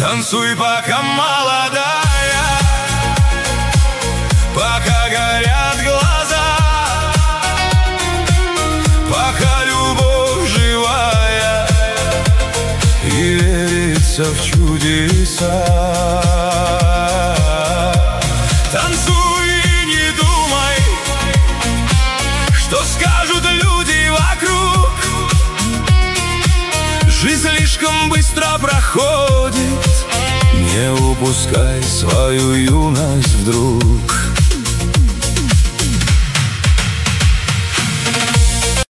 Танцуй, пока молодая, пока горят глаза, пока любовь живая и верится в чудеса. Танцуй и не думай, что скажут люди вокруг. Жизнь слишком быстро проходит, не упускай свою юность вдруг.